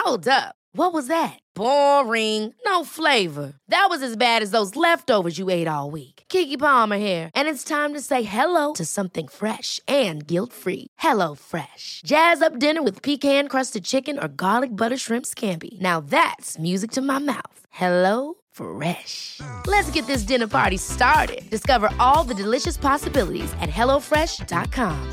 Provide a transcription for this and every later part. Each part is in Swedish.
Hold up. What was that? Boring. No flavor. That was as bad as those leftovers you ate all week. Keke Palmer here, and it's time to say hello to something fresh and guilt-free. Hello Fresh. Jazz up dinner with pecan-crusted chicken or garlic butter shrimp scampi. Now that's music to my mouth. Hello Fresh. Let's get this dinner party started. Discover all the delicious possibilities at hellofresh.com.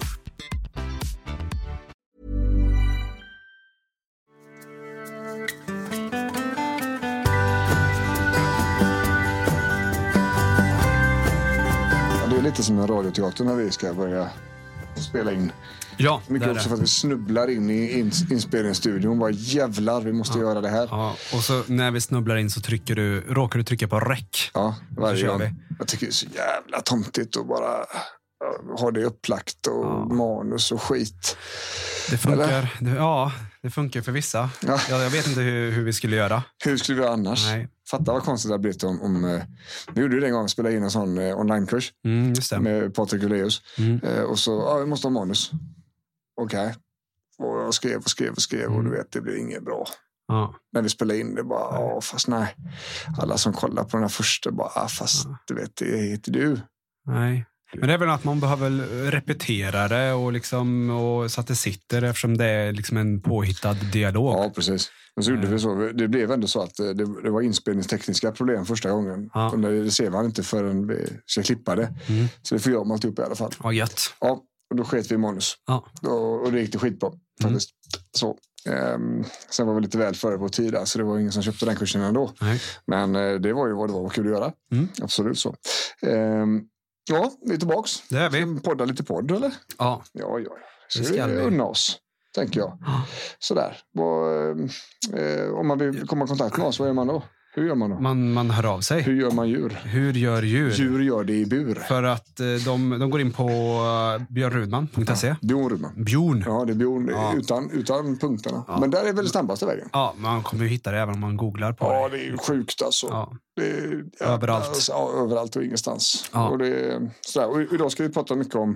Det är lite som en radioteater när vi ska börja spela in. Ja, mycket också för att vi snubblar in i inspelningsstudion. Bara jävlar, vi måste göra det här. Ja, och så när vi snubblar in så råkar du trycka på rec. Ja, varje gång. Jag tycker det är så jävla tomtigt att bara ha det upplagt och manus och skit. Det funkar. Det funkar för vissa. Ja. Jag vet inte hur vi skulle göra. Hur skulle vi göra annars? Nej. Fatta vad konstigt det har blivit om vi gjorde det en gång, spela in en sån onlinekurs med Patrik Uleus. Och så, vi måste ha manus. Okej. Och jag skrev och du vet, det blir inget bra. Ja. När vi spelade in det bara, fast nej. Alla som kollar på den här första bara, fast du vet, det är inte du. Nej. Men det är väl att man behöver repetera det och så att det sitter, eftersom det är liksom en påhittad dialog. Ja, precis. Men så gjorde vi så. Det blev ändå så att det var inspelningstekniska problem första gången. Ja. Och det ser man inte förrän vi ska klippa det. Så det får jag alltid upp i alla fall. Ja, gött. Ja, och då sket vi i manus. Ja. Och det gick det skitbra faktiskt. Så. Sen var vi lite väl före på tid där, så det var ingen som köpte den kursen ändå. Nej. Men det var ju vad det var kul att göra. Absolut så. Ja, vi är tillbaks. Det är vi. Poddar lite podd, eller? Ja. Ja. Så ska vi unna oss, tänker jag. Sådär. Om man vill komma i kontakt med oss, vad gör man då? Hur gör man då? Man hör av sig. Hur gör man djur? Hur gör djur? Djur gör det i bur. För att de går in på björnrudman.se. Björn. Ja, det är Björn utan punkterna. Ja. Men där är väl snabbaste vägen. Ja, man kommer ju hitta det även om man googlar på det. Ja, det är ju sjukt alltså. Ja. Det är, överallt. Alltså, överallt och ingenstans. Ja. Och, och idag ska vi prata mycket om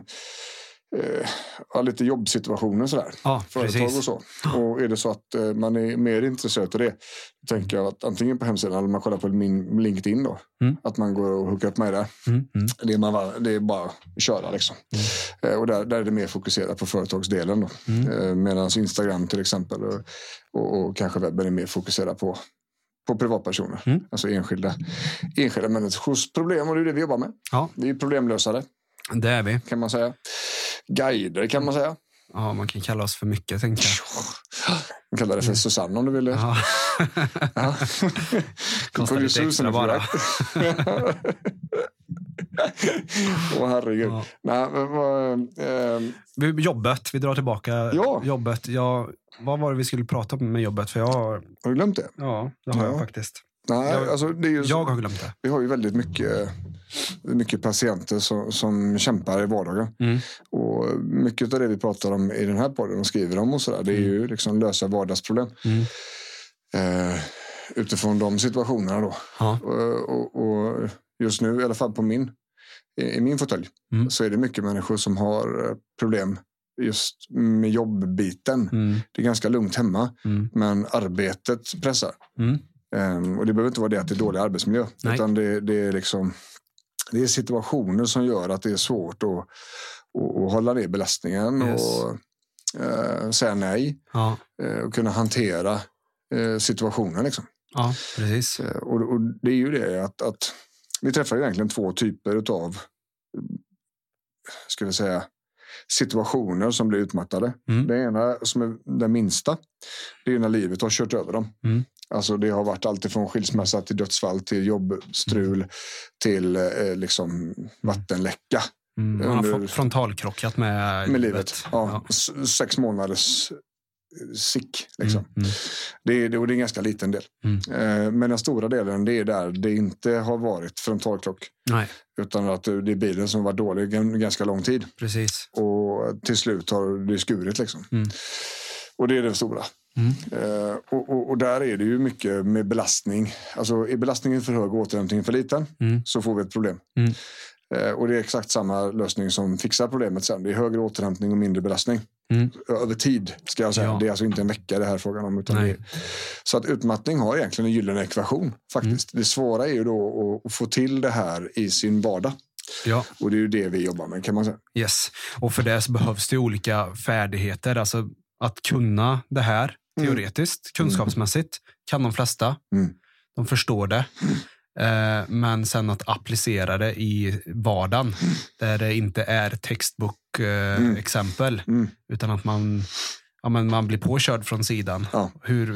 lite jobbsituationer sådär. Ja, företag och så. Och är det så att man är mer intresserad av det, tänker jag att antingen på hemsidan eller man kollar på min LinkedIn då. Att man går och hookar upp med det. Det är bara att köra liksom. Och där är det mer fokuserat på företagsdelen då. Medan Instagram till exempel och kanske webben är mer fokuserad på privatpersoner. Alltså enskilda människors problem, och det är det vi jobbar med. Ja. Vi är problemlösare. Det är vi. Kan man säga. Guider kan man säga. Ja, man kan kalla oss för mycket, tänker jag. Man kallar det för Susanne om du vill det. Ja. Kostar lite extra bara. Herregud. Ja. Nej, jobbet, vi drar tillbaka. Jobbet, vad var det vi skulle prata om med jobbet? För har du glömt det? Ja, det har jag faktiskt. Nej, alltså det är ju jag har glömt det. Vi har ju väldigt mycket patienter som kämpar i vardagen. Och mycket av det vi pratar om i den här podden och skriver om och sådär, det är ju liksom lösa vardagsproblem. Utifrån de situationerna då. Och just nu, i alla fall i min fåtölj, så är det mycket människor som har problem just med jobbbiten. Det är ganska lugnt hemma, men arbetet pressar. Och det behöver inte vara det att det är dålig arbetsmiljö. Nej. Utan det är liksom, det är situationer som gör att det är svårt att hålla ner belastningen. Yes. Och säga nej. Ja. Och kunna hantera situationen liksom. Ja, precis. Och det är ju det att vi träffar ju egentligen två typer utav, ska vi säga, situationer som blir utmattade. Det ena som är den minsta, det är när livet har kört över dem. Alltså det har varit allt från skilsmässa till dödsfall till jobbstrul till liksom vattenläcka. Man har frontalkrockat med livet. Ja. 6 månaders sick liksom. Det är en ganska liten del. Men den stora delen, det är där det inte har varit frontalkrock. Nej. Utan att det är bilen som var dålig en ganska lång tid. Precis. Och till slut har det skurit liksom. Och det är det stora. Och där är det ju mycket med belastning. Alltså är belastningen för hög och återhämtningen för liten, så får vi ett problem. Och det är exakt samma lösning som fixar problemet sen. Det är högre återhämtning och mindre belastning. Över tid, ska jag säga. Det är alltså inte en vecka det här frågan om. Utan så att utmattning har egentligen en gyllene ekvation faktiskt. Det svåra är ju då att få till det här i sin vardag. Ja. Och det är ju det vi jobbar med, kan man säga. Yes. Och för det så behövs det olika färdigheter. Alltså att kunna det här teoretiskt, kunskapsmässigt, kan de flesta. De förstår det. Men sen att applicera det i vardagen där det inte är textbook-exempel utan att man blir påkörd från sidan. Ja.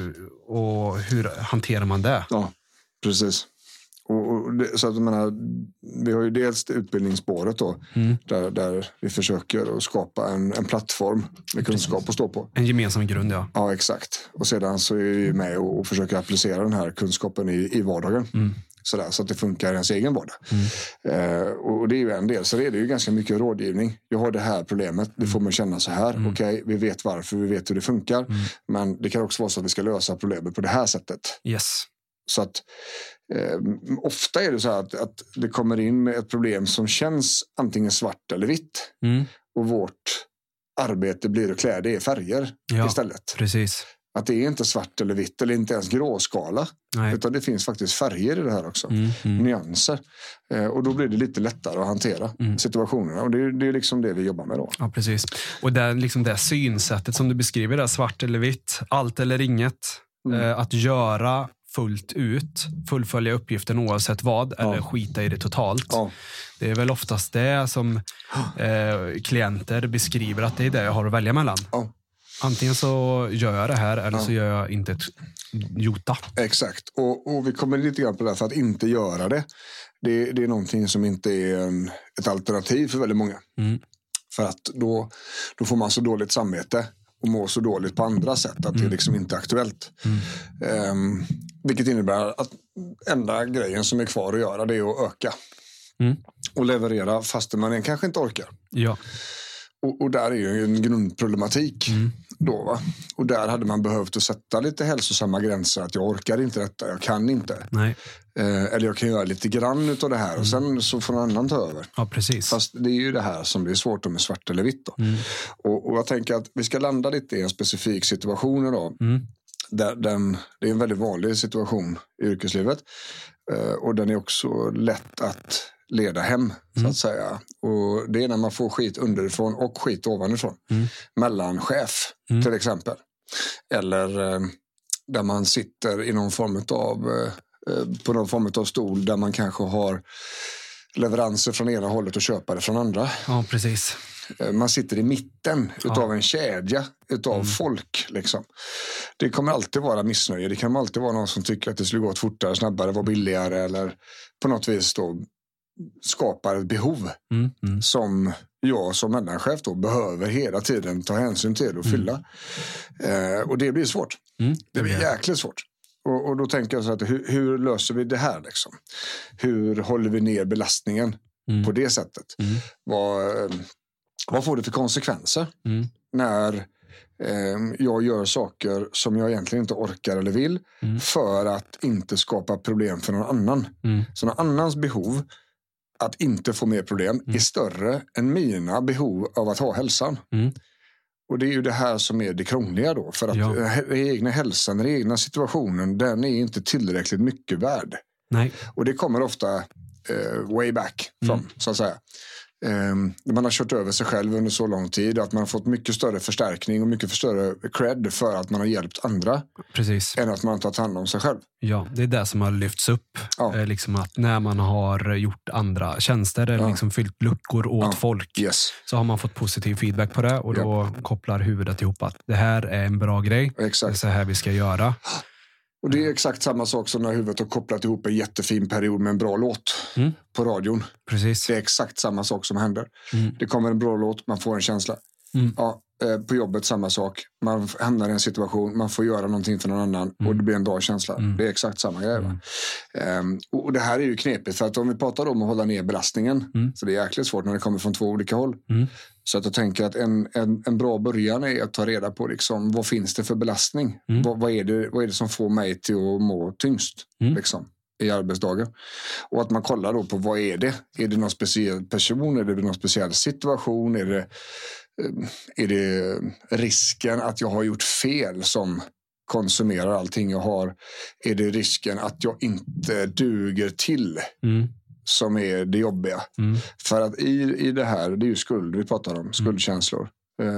Hur hanterar man det? Ja, precis. Så att jag menar, vi har ju dels utbildningsspåret då, där vi försöker att skapa en plattform med kunskap att stå på. En gemensam grund, ja. Ja, exakt. Och sedan så är vi med och försöker applicera den här kunskapen i vardagen. Sådär, så att det funkar i ens egen vardag. Och det är ju en del. Så det är ju ganska mycket rådgivning. Jag har det här problemet, det får man känna så här. Okej, vi vet varför, vi vet hur det funkar. Men det kan också vara så att vi ska lösa problemet på det här sättet. Yes. Så att ofta är det så här att det kommer in med ett problem som känns antingen svart eller vitt. Och vårt arbete blir att klä det i färger istället. Precis. Att det är inte svart eller vitt eller inte ens gråskala. Nej. Utan det finns faktiskt färger i det här också. Nyanser. Och då blir det lite lättare att hantera situationerna. Och det är liksom det vi jobbar med då. Ja, precis. Och det, liksom det synsättet som du beskriver där, svart eller vitt, allt eller inget. Att göra fullt ut, fullfölja uppgiften oavsett vad, eller skita i det totalt. Ja. Det är väl oftast det som klienter beskriver att det är det jag har att välja mellan. Ja. Antingen så gör jag det här eller så gör jag inte ett jota. Exakt. Och vi kommer lite grann på det här för att inte göra det. Det är någonting som inte är ett alternativ för väldigt många. För att då får man så dåligt samvete och mår så dåligt på andra sätt att det liksom inte är aktuellt. Vilket innebär att enda grejen som är kvar att göra det är att öka. Och leverera fast man kanske inte orkar. Ja. Och där är ju en grundproblematik då, va? Och där hade man behövt att sätta lite hälsosamma gränser. Att jag orkar inte detta, jag kan inte. Nej. Eller jag kan göra lite grann utav det här och sen så får någon annan ta över. Ja, precis. Fast det är ju det här som det är svårt med svart eller vitt då. Och jag tänker att vi ska landa lite i en specifik situation idag. Det är en väldigt vanlig situation i yrkeslivet. Och den är också lätt att leda hem, så att säga. Och det är när man får skit underifrån och skit ovanifrån. Mellanchef, till exempel. Eller där man sitter i någon form av på någon form av stol där man kanske har leveranser från ena hållet och köpare från andra. Ja, precis. Man sitter i mitten utav en kedja utav folk liksom. Det kommer alltid vara missnöje. Det kan alltid vara någon som tycker att det skulle gå fortare, snabbare, vara billigare eller på något vis då skapar ett behov som jag som mellanchef då behöver hela tiden ta hänsyn till och fylla. Och det blir svårt. Det blir jäkligt svårt. Och då tänker jag så att hur löser vi det här liksom? Hur håller vi ner belastningen på det sättet? Vad får det för konsekvenser när jag gör saker som jag egentligen inte orkar eller vill för att inte skapa problem för någon annan? Så någon annans behov att inte få mer problem är större än mina behov av att ha hälsan. Och det är ju det här som är det krångliga då. För att den egna hälsan, den egna situationen, den är inte tillräckligt mycket värd. Nej. Och det kommer ofta way back från, så att säga. Man har kört över sig själv under så lång tid att man har fått mycket större förstärkning och mycket större cred för att man har hjälpt andra. Precis. Än att man har tagit hand om sig själv. Ja, det är det som har lyfts upp. Liksom att när man har gjort andra tjänster eller liksom fyllt luckor åt folk så har man fått positiv feedback på det och då kopplar huvudet ihop att det här är en bra grej. Exakt. Det är så här vi ska göra. Och det är exakt samma sak som när huvudet har kopplat ihop en jättefin period med en bra låt på radion. Precis. Det är exakt samma sak som händer. Det kommer en bra låt, man får en känsla. Ja, på jobbet samma sak. Man hamnar i en situation, man får göra någonting för någon annan och det blir en bra känsla. Det är exakt samma grej. Och det här är ju knepigt för att om vi pratar om att hålla ner belastningen så det är jäkligt svårt när det kommer från två olika håll. Så att jag tänker att en bra början är att ta reda på liksom, vad finns det för belastning? Vad är det som får mig till att må tyngst? Liksom? i arbetsdagen. Och att man kollar då på vad är det? Är det någon speciell person? Är det någon speciell situation? Är det risken att jag har gjort fel som konsumerar allting jag har? Är det risken att jag inte duger till som är det jobbiga? För att i det här, det är ju skuld vi pratar om, skuldkänslor.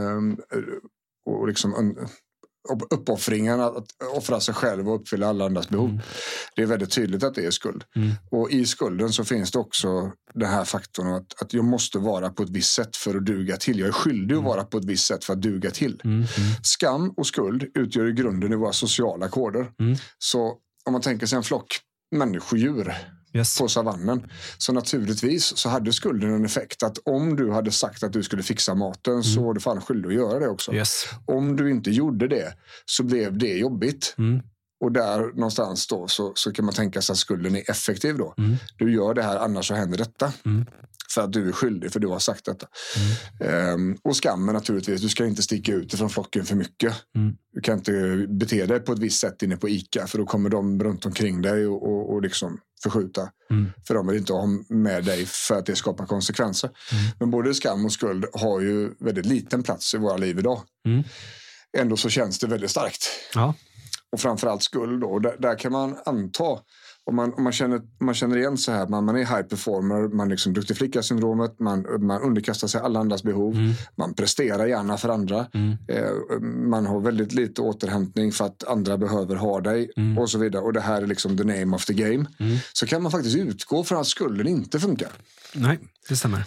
Och liksom uppoffringen att offra sig själv och uppfylla alla andras behov. Det är väldigt tydligt att det är skuld. Och i skulden så finns det också den här faktorn att jag måste vara på ett visst sätt för att duga till. Jag är skyldig att vara på ett visst sätt för att duga till. Skam och skuld utgör i grunden i våra sociala koder. Så om man tänker sig en flock människodjur på savannen, så naturligtvis så hade skulden en effekt att om du hade sagt att du skulle fixa maten så var du fan skyldig att göra det också. Om du inte gjorde det så blev det jobbigt. Och där någonstans då så kan man tänka sig att skulden är effektiv då. Du gör det här, annars så händer detta. För att du är skyldig, för du har sagt detta. Och skammen naturligtvis, du ska inte sticka ut från flocken för mycket. Du kan inte bete dig på ett visst sätt inne på ICA, för då kommer de runt omkring dig och liksom förskjuta. För de vill inte ha med dig för att det skapar konsekvenser. Men både skam och skuld har ju väldigt liten plats i våra liv idag. Ändå så känns det väldigt starkt. Ja. Och framförallt skuld då. Där kan man anta, om man känner igen så här, man är high performer, man liksom duktig flicka-syndromet, man underkastar sig alla andras behov, man presterar gärna för andra, man har väldigt lite återhämtning för att andra behöver ha dig och så vidare, och det här är liksom the name of the game. Så kan man faktiskt utgå från att skulden inte funkar. Nej, det stämmer.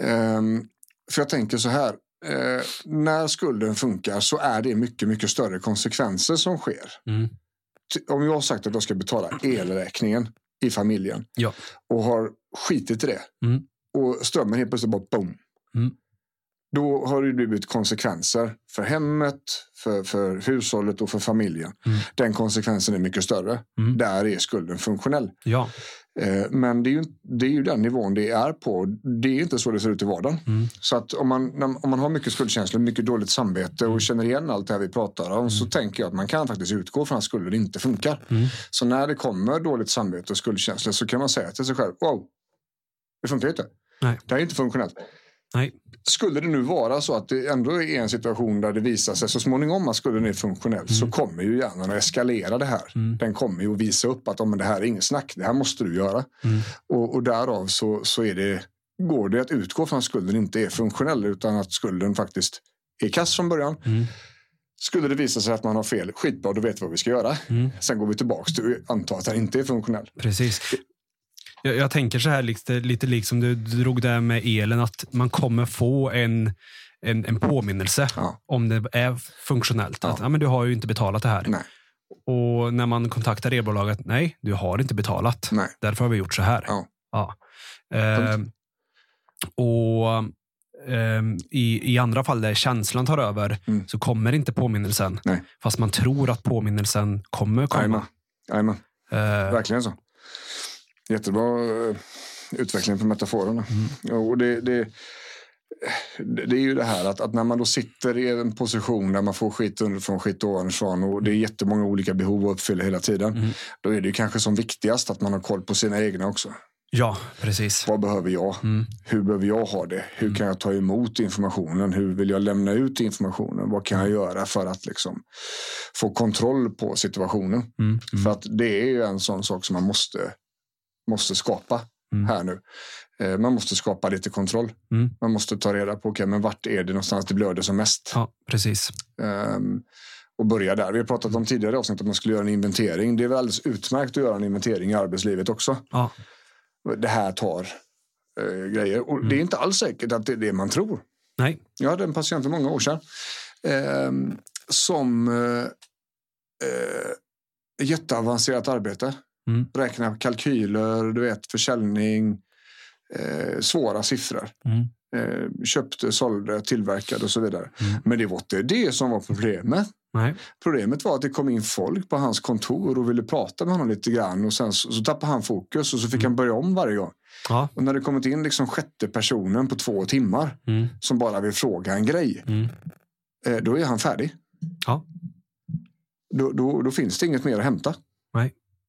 För jag tänker så här, när skulden funkar så är det mycket, mycket större konsekvenser som sker. Om jag har sagt att jag ska betala elräkningen i familjen och har skitit i det och strömmen helt plötsligt bara boom. Då har det blivit konsekvenser för hemmet, för hushållet och för familjen. Den konsekvensen är mycket större. Där är skulden funktionell. Ja. Men det är ju den nivån det är på. Det är inte så det ser ut i vardagen. Så att om man har mycket skuldkänslor, mycket dåligt samvete och känner igen allt det här vi pratar om, så tänker jag att man kan faktiskt utgå från att skulden inte funkar. Så när det kommer dåligt samvete och skuldkänslor så kan man säga till sig själv, wow, det funkar inte. Nej. Det är inte funktionellt. Nej. Skulle det nu vara så att det ändå är en situation där det visar sig så småningom att skulden är funktionell, så kommer ju hjärnan att eskalera det här. Den kommer ju att visa upp att det här är ingen snack, det här måste du göra. Och därav så går det att utgå från att skulden inte är funktionell, utan att skulden faktiskt är kass från början. Skulle det visa sig att man har fel, skitbra, då vet vi vad vi ska göra. Sen går vi tillbaka till att anta att det inte är funktionell. Precis. Jag tänker så här lite liksom du drog där med elen, att man kommer få en påminnelse om det är funktionellt. Att men du har ju inte betalat det här. Nej. Och när man kontaktar elbolaget, nej, du har inte betalat. Nej. Därför har vi gjort så här. I andra fall där känslan tar över så kommer inte påminnelsen. Nej. Fast man tror att påminnelsen kommer komma. Jajamän. Verkligen så. Jättebra utveckling på metaforerna. Och det är ju det här att när man då sitter i en position där man får skit underifrån, skit ovanifrån, och det är jättemånga olika behov att uppfylla hela tiden, då är det ju kanske som viktigast att man har koll på sina egna också. Ja, precis. Vad behöver jag? Hur behöver jag ha det? Hur kan jag ta emot informationen? Hur vill jag lämna ut informationen? Vad kan jag göra för att liksom få kontroll på situationen? För att det är ju en sån sak som man måste skapa här nu. Man måste skapa lite kontroll. Man måste ta reda på, men vart är det någonstans det blöder som mest? Ja, precis. Och börja där. Vi har pratat om tidigare avsnitt att man skulle göra en inventering. Det är väl alldeles utmärkt att göra en inventering i arbetslivet också. Ja. Det här tar grejer. Och det är inte alls säkert att det är det man tror. Nej. Jag hade en patient för många år sedan som jätteavancerat arbete. Räkna kalkyler, du vet, försäljning, svåra siffror. Köpte, sålde, tillverkade och så vidare. Men det var inte det som var problemet. Nej. Problemet var att det kom in folk på hans kontor och ville prata med honom lite grann, och sen så tappade han fokus och så fick han börja om varje gång. Ja. Och när det kommit in liksom sjätte personen på 2 timmar som bara vill fråga en grej, då är han färdig. Ja. Då finns det inget mer att hämta. Nej.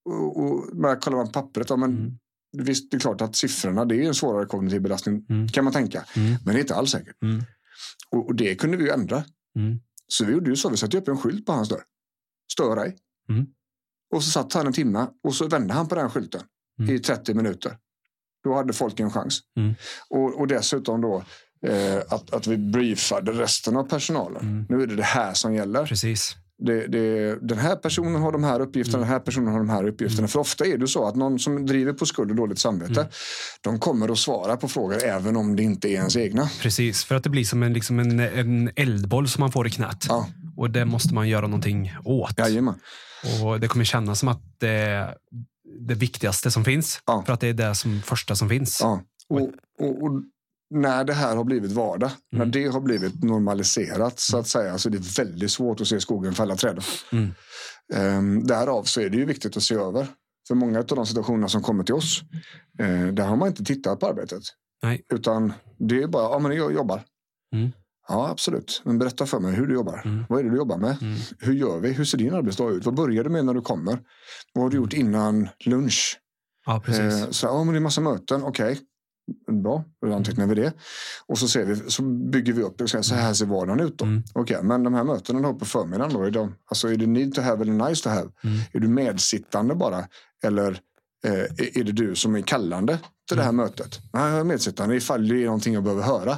Och kollar man pappret, men visst, det är klart att siffrorna, det är en svårare kognitiv belastning, kan man tänka. Men det är inte alls säkert. Och det kunde vi ju ändra. Så vi gjorde ju så, vi satte upp en skylt på hans dörr. Stör ej. Och så satt han en timme och så vände han på den skylten i 30 minuter. Då hade folk en chans. Och dessutom då att vi briefade resten av personalen. Nu är det här som gäller. Precis. Den här personen har de här uppgifterna, den här personen har de här uppgifterna. För ofta är det så att någon som driver på skuld och dåligt samvete, de kommer att svara på frågor även om det inte är ens egna. Precis, för att det blir som en eldboll som man får i knät. Ja. Och det måste man göra någonting åt. Jajamän. Och det kommer kännas som att det är det viktigaste som finns. Ja. För att det är det som första som finns. Ja. Och när det här har blivit vardag, när det har blivit normaliserat så att säga, så det är väldigt svårt att se skogen fälla träd. Därav så är det ju viktigt att se över. För många av de situationer som kommer till oss, där har man inte tittat på arbetet. Nej. Utan det är bara, men jag jobbar. Ja, absolut. Men berätta för mig hur du jobbar. Vad är det du jobbar med? Hur gör vi? Hur ser din arbetsdag ut? Vad börjar du med när du kommer? Vad har du gjort innan lunch? Ja, precis. Men det är massa möten. Okej. Bra, då antecknar vi det. Och så bygger vi upp det. Så här ser vardagen ut då. Okej, men de här mötena då på förmiddagen då, är det need to have eller nice to have? Är du medsittande bara? Eller är det du som är kallande till det här mötet? Nej, jag är medsittande ifall det är någonting jag behöver höra.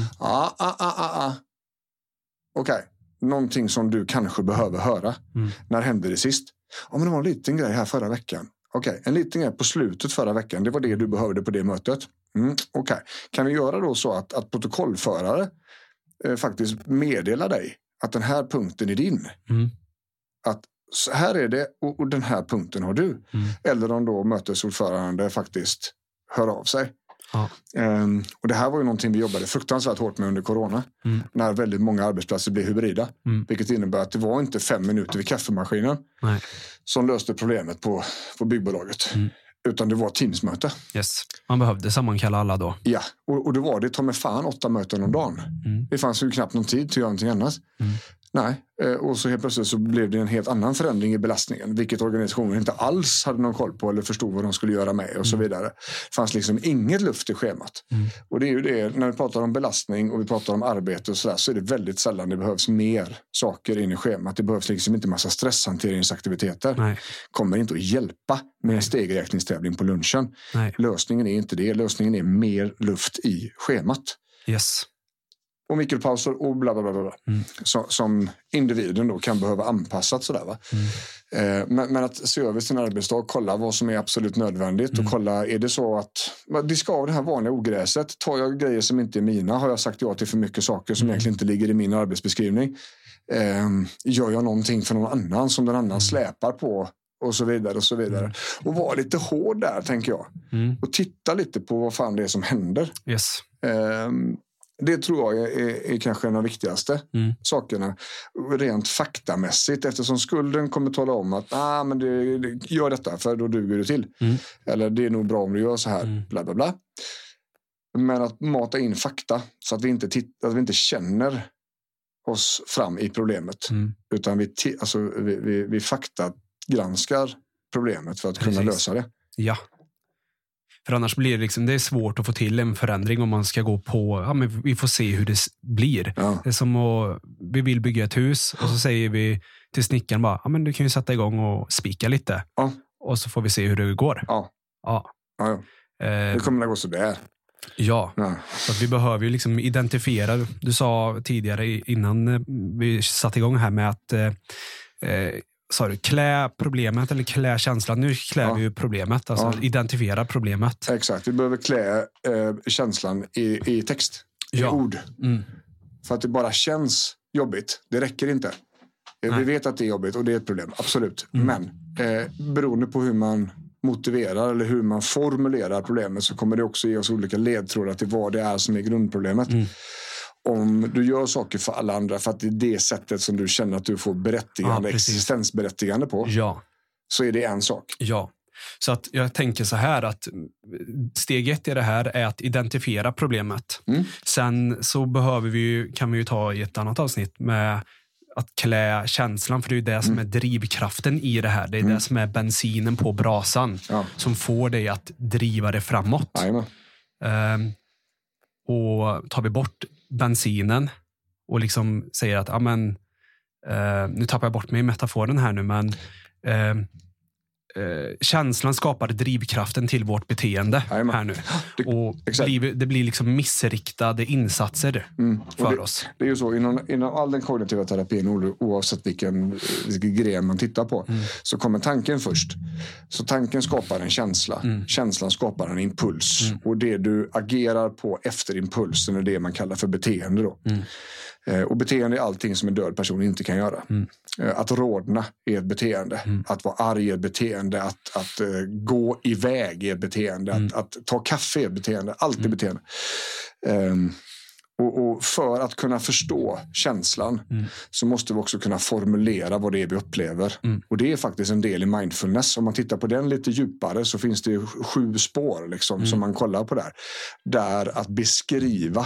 Okej, någonting som du kanske behöver höra. När hände det sist? Men det var en liten grej här förra veckan. Okej, en liten grej på slutet förra veckan. Det var det du behövde på det mötet. Okej. Kan vi göra då så att protokollförare faktiskt meddelar dig att den här punkten är din? Att så här är det och den här punkten har du. Eller om då mötesordförande faktiskt hör av sig. Ja. Och det här var ju någonting vi jobbade fruktansvärt hårt med under corona. När väldigt många arbetsplatser blev hybrida. Vilket innebär att det var inte 5 minuter vid kaffemaskinen som löste problemet på byggbolaget. Utan det var Teamsmöte. Yes. Man behövde sammankalla alla då. Ja, och då var det ta med fan 8 möten om dagen. Det fanns ju knappt någon tid till att göra någonting annat. Nej, och så helt plötsligt så blev det en helt annan förändring i belastningen, vilket organisationen inte alls hade någon koll på eller förstod vad de skulle göra med och så vidare. Det fanns liksom inget luft i schemat. Och det är ju det, när vi pratar om belastning och vi pratar om arbete och sådär, så är det väldigt sällan det behövs mer saker in i schemat. Det behövs liksom inte massa stresshanteringsaktiviteter. Nej. Kommer inte att hjälpa med en stegräkningstävling på lunchen. Nej. Lösningen är inte det. Lösningen är mer luft i schemat. Yes. Och mikropauser och bla bla bla bla. Som individen då kan behöva anpassas sådär va. Men att se över sin arbetsdag, kolla vad som är absolut nödvändigt och kolla, är det så att diska av det här vanliga ogräset, tar jag grejer som inte är mina, har jag sagt ja till för mycket saker som egentligen inte ligger i min arbetsbeskrivning, gör jag någonting för någon annan som den annan släpar på och så vidare och så vidare. Och vara lite hård där, tänker jag. Och titta lite på vad fan det är som händer. Yes. Det tror jag är kanske en av de viktigaste sakerna rent faktamässigt, eftersom skulden kommer tala om att men gör detta för då duger du till. Eller det är nog bra om du gör så här, bla bla bla. Men att mata in fakta så att vi inte känner oss fram i problemet. Utan vi faktagranskar problemet för att kunna lösa det. Ja. För annars blir det är svårt att få till en förändring om man ska gå på, men vi får se hur det blir. Ja. Det är som att vi vill bygga ett hus och så säger vi till snickaren bara, men du kan ju sätta igång och spika lite. Ja. Och så får vi se hur det går. Ja. Det kommer att gå så där. Ja. Så att vi behöver ju identifiera. Du sa tidigare innan vi satte igång här med att klä problemet eller klä känslan. Nu klär vi ju problemet, identifiera problemet. Exakt, vi behöver klä känslan i text, i ord. För att det bara känns jobbigt, det räcker inte. Vi vet att det är jobbigt och det är ett problem, absolut. Men beroende på hur man motiverar eller hur man formulerar problemet så kommer det också ge oss olika ledtrådar till vad det är som är grundproblemet. Om du gör saker för alla andra för att det är det sättet som du känner att du får existensberättigande på, så är det en sak. Ja, så att jag tänker så här att steg 1 i det här är att identifiera problemet. Sen så kan vi ju ta i ett annat avsnitt med att klä känslan, för det är ju det som är drivkraften i det här. Det är det som är bensinen på brasan som får dig att driva det framåt. Och tar vi bort bensinen och liksom säger att nu tappar jag bort mig i metaforen här nu, men känslan skapar drivkraften till vårt beteende här nu. Och det blir liksom missriktade insatser för oss. Det är ju så, inom all den kognitiva terapin, oavsett vilken gren man tittar på, så kommer tanken först. Så tanken skapar en känsla. Känslan skapar en impuls. Och det du agerar på efter impulsen är det man kallar för beteende då. Och beteende är allting som en död person inte kan göra. Att rodna är ett beteende. Att vara arg är ett beteende. Att gå iväg är ett beteende. Att ta kaffe är ett beteende. Allt är beteende. Och för att kunna förstå känslan så måste vi också kunna formulera vad det är vi upplever. Och det är faktiskt en del i mindfulness. Om man tittar på den lite djupare så finns det 7 spår liksom, som man kollar på där. Där att beskriva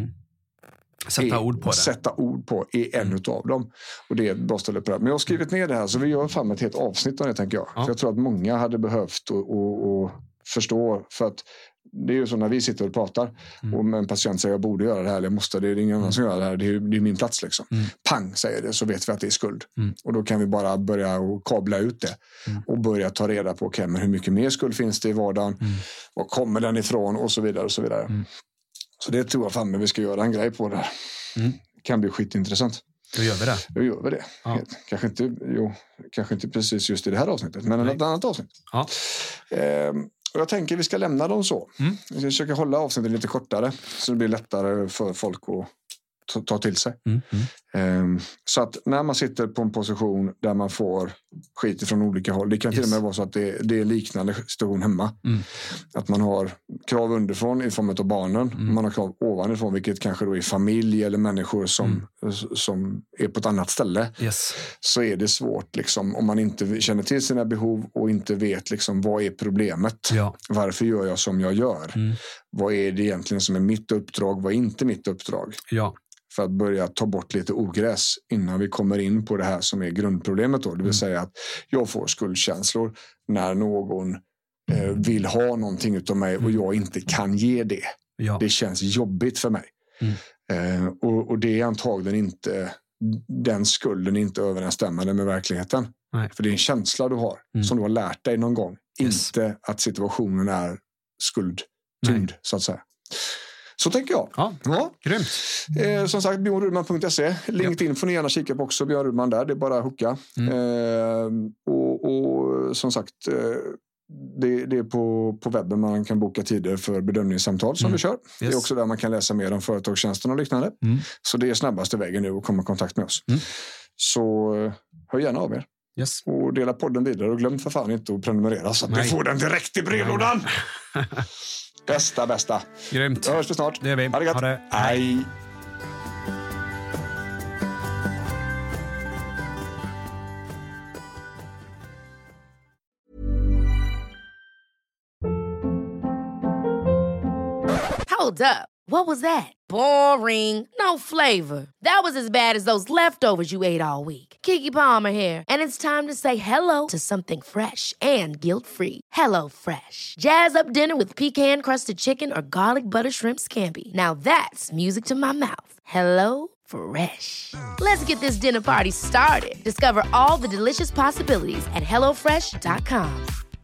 sätta ord på är en utav dem. Och det är ett bra ställe på det. Men jag har skrivit ner det här så vi gör fram ett helt avsnitt av det, tänker jag. För jag tror att många hade behövt att förstå, för att det är ju så när vi sitter och pratar och en patient säger jag borde göra det här eller jag måste, det är ingen annan som gör det här, det är min plats liksom. Pang säger det, så vet vi att det är skuld. Och då kan vi bara börja och kabla ut det och börja ta reda på men hur mycket mer skuld finns det i vardagen, var kommer den ifrån och så vidare och så vidare. Så det tror jag fan men vi ska göra en grej på det här. Kan bli skitintressant. Då gör vi det. Ja. Kanske inte precis just i det här avsnittet, men ett annat avsnitt. Ja. Och jag tänker vi ska lämna dem så. Vi ska försöka hålla avsnittet lite kortare så det blir lättare för folk att ta till sig. Så att när man sitter på en position där man får skit från olika håll, det kan till och med vara så att det är liknande situation hemma. Att man har krav underifrån i form av barnen, man har krav ovanifrån, vilket kanske då är familj eller människor som är på ett annat ställe. Så är det svårt liksom, om man inte känner till sina behov och inte vet liksom, vad är problemet? Varför gör jag som jag gör? Vad är det egentligen som är mitt uppdrag? Vad är inte mitt uppdrag? För att börja ta bort lite ogräs innan vi kommer in på det här som är grundproblemet då. Det vill säga att jag får skuldkänslor när någon vill ha någonting utav mig och jag inte kan ge det. Det känns jobbigt för mig. Och det är antagligen inte, den skulden inte överensstämmande med verkligheten. För det är en känsla du har som du har lärt dig någon gång. Inte att situationen är skuldtyngd så att säga. Så tänker jag. Ja. Grymt. Som sagt, bjornrudman.se. LinkedIn får ni gärna kika på också. Björn Rudman där, det är bara att hooka. Och som sagt, det är på webben man kan boka tider för bedömningssamtal som vi kör. Det är också där man kan läsa mer om företagstjänsten och liknande. Så det är snabbaste vägen nu att komma i kontakt med oss. Så hör gärna av er. Och dela podden vidare och glöm för fan inte att prenumerera så att du får den direkt i brevlådan. Bästa. Grymt. Då hörs vi snart. Det gör vi. Ha det gott. Hej. Hold up. What was that? Boring. No flavor. That was as bad as those leftovers you ate all week. Keke Palmer here, and it's time to say hello to something fresh and guilt-free. Hello Fresh. Jazz up dinner with pecan-crusted chicken or garlic butter shrimp scampi. Now that's music to my mouth. Hello Fresh. Let's get this dinner party started. Discover all the delicious possibilities at hellofresh.com.